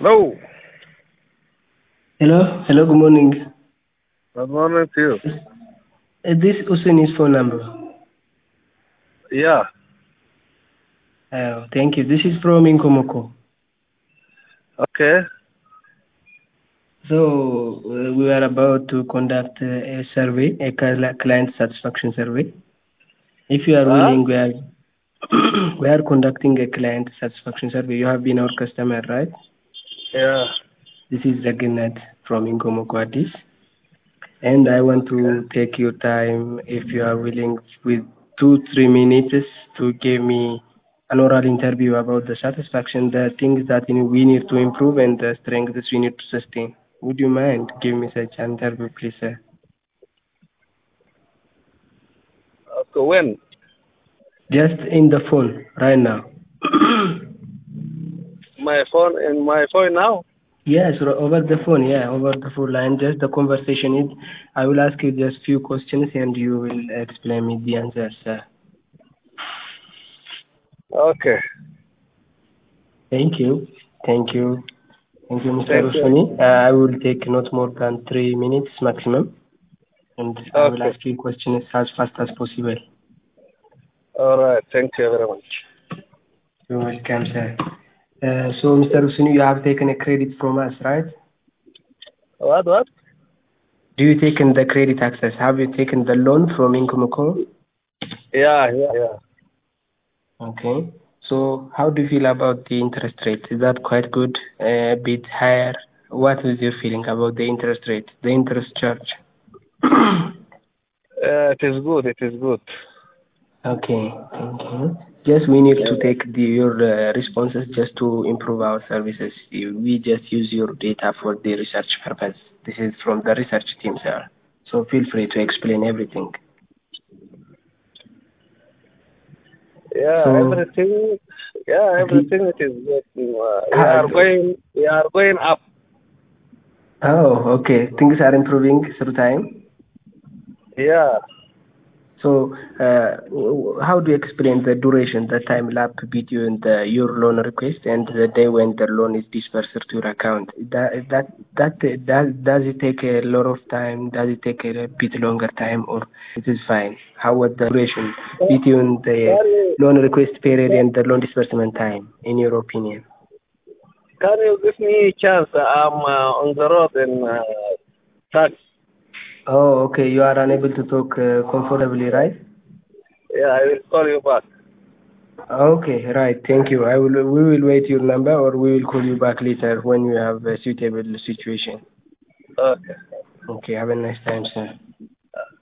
Hello. Hello, good morning. Good morning to you. This Hussein phone number. Yeah. Thank you. This is from Inkomoko. Okay. So we are about to conduct a survey, a client satisfaction survey. If you are Huh? willing, we are conducting a client satisfaction survey. You have been our customer, right? Yeah. This is Zaginat from Inkomoko Addis. And I want Okay. to take your time, if you are willing, with 2-3 minutes to give me an oral interview about the satisfaction, the things that we need to improve, and the strengths we need to sustain. Would you mind giving me such an interview, please, sir? Okay. When? Just in the phone right now. My phone now. Yes, over the phone. Yeah, over the phone line. Just the conversation is. I will ask you just few questions, and you will explain me the answers, sir. Okay. Thank you. Thank you. Thank you, Mr. Thank you. Rusuni. I will take not more than 3 minutes maximum, and I will Okay. ask you questions as fast as possible. All right. Thank you very much. You're welcome, sir. So, Mr. Rusuni, you have taken a credit from us, right? What? Do you taken the credit access? Have you taken the loan from Inkomoko? Yeah. Okay. So, how do you feel about the interest rate? Is that quite good? A bit higher? What is your feeling about the interest rate, the interest charge? It is good. It is good. Okay, thank you. Just we need Yeah. to take your responses just to improve our services. We just use your data for the research purpose. This is from the research team, sir. So feel free to explain everything. Yeah. So, Everything. Yeah. the, Everything. It is good. We uh, are going. We are going up. okay, things are improving through time. Yeah. So, how do you explain the duration, the time lapse between your loan request and the day when the loan is dispersed to your account? Does it take a lot of time? Does it take a bit longer time, or it is fine? How was the duration between the Can you loan request period and the loan disbursement time, in your opinion? can you give me a chance? I'm on the road in taxi. Oh, okay. You are unable to talk comfortably, right? Yeah. I will call you back. Okay, right. Thank you. We will wait your number, or we will call you back later when you have a suitable situation. Okay. Okay, have a nice time, sir.